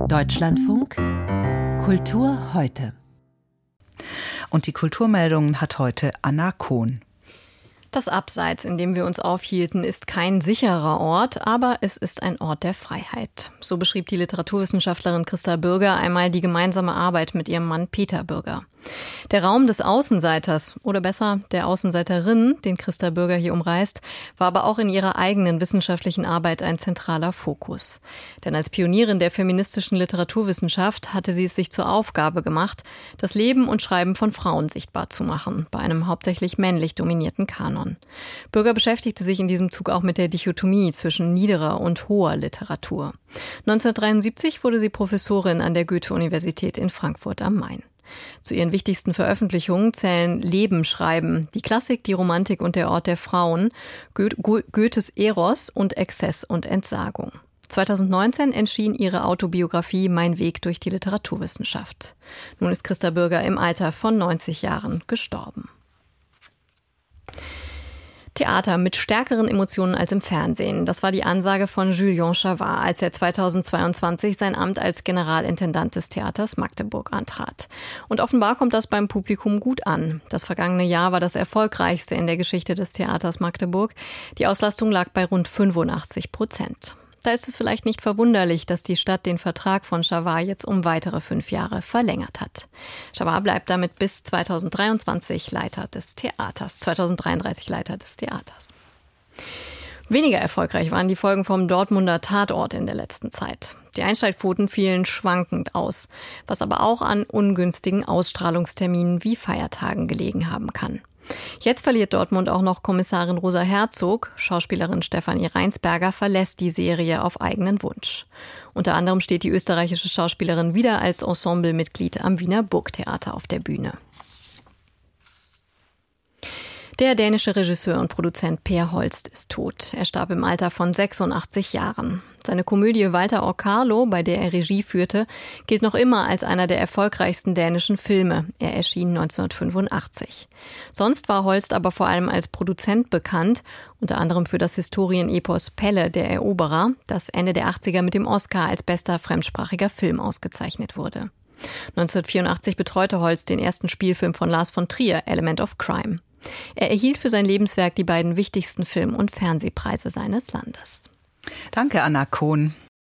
Deutschlandfunk Kultur heute. Und die Kulturmeldungen hat heute Anna Kohn. Das Abseits, in dem wir uns aufhielten, ist kein sicherer Ort, aber es ist ein Ort der Freiheit. So beschrieb die Literaturwissenschaftlerin Christa Bürger einmal die gemeinsame Arbeit mit ihrem Mann Peter Bürger. Der Raum des Außenseiters, oder besser der Außenseiterin, den Christa Bürger hier umreißt, war aber auch in ihrer eigenen wissenschaftlichen Arbeit ein zentraler Fokus. Denn als Pionierin der feministischen Literaturwissenschaft hatte sie es sich zur Aufgabe gemacht, das Leben und Schreiben von Frauen sichtbar zu machen, bei einem hauptsächlich männlich dominierten Kanon. Bürger beschäftigte sich in diesem Zug auch mit der Dichotomie zwischen niederer und hoher Literatur. 1973 wurde sie Professorin an der Goethe-Universität in Frankfurt am Main. Zu ihren wichtigsten Veröffentlichungen zählen Leben schreiben, die Klassik, die Romantik und der Ort der Frauen, Goethes Eros und Exzess und Entsagung. 2019 erschien ihre Autobiografie Mein Weg durch die Literaturwissenschaft. Nun ist Christa Bürger im Alter von 90 Jahren gestorben. Theater mit stärkeren Emotionen als im Fernsehen. Das war die Ansage von Julien Chavard, als er 2022 sein Amt als Generalintendant des Theaters Magdeburg antrat. Und offenbar kommt das beim Publikum gut an. Das vergangene Jahr war das erfolgreichste in der Geschichte des Theaters Magdeburg. Die Auslastung lag bei rund 85%. Da ist es vielleicht nicht verwunderlich, dass die Stadt den Vertrag von Chavard jetzt um weitere 5 Jahre verlängert hat. Chavard bleibt damit bis 2033 Leiter des Theaters. Weniger erfolgreich waren die Folgen vom Dortmunder Tatort in der letzten Zeit. Die Einschaltquoten fielen schwankend aus, was aber auch an ungünstigen Ausstrahlungsterminen wie Feiertagen gelegen haben kann. Jetzt verliert Dortmund auch noch Kommissarin Rosa Herzog. Schauspielerin Stefanie Reinsberger verlässt die Serie auf eigenen Wunsch. Unter anderem steht die österreichische Schauspielerin wieder als Ensemblemitglied am Wiener Burgtheater auf der Bühne. Der dänische Regisseur und Produzent Per Holst ist tot. Er starb im Alter von 86 Jahren. Seine Komödie Walter og Carlo, bei der er Regie führte, gilt noch immer als einer der erfolgreichsten dänischen Filme. Er erschien 1985. Sonst war Holst aber vor allem als Produzent bekannt, unter anderem für das Historienepos Pelle, der Eroberer, das Ende der 80er mit dem Oscar als bester fremdsprachiger Film ausgezeichnet wurde. 1984 betreute Holst den ersten Spielfilm von Lars von Trier, Element of Crime. Er erhielt für sein Lebenswerk die beiden wichtigsten Film- und Fernsehpreise seines Landes. Danke, Anna Kohn.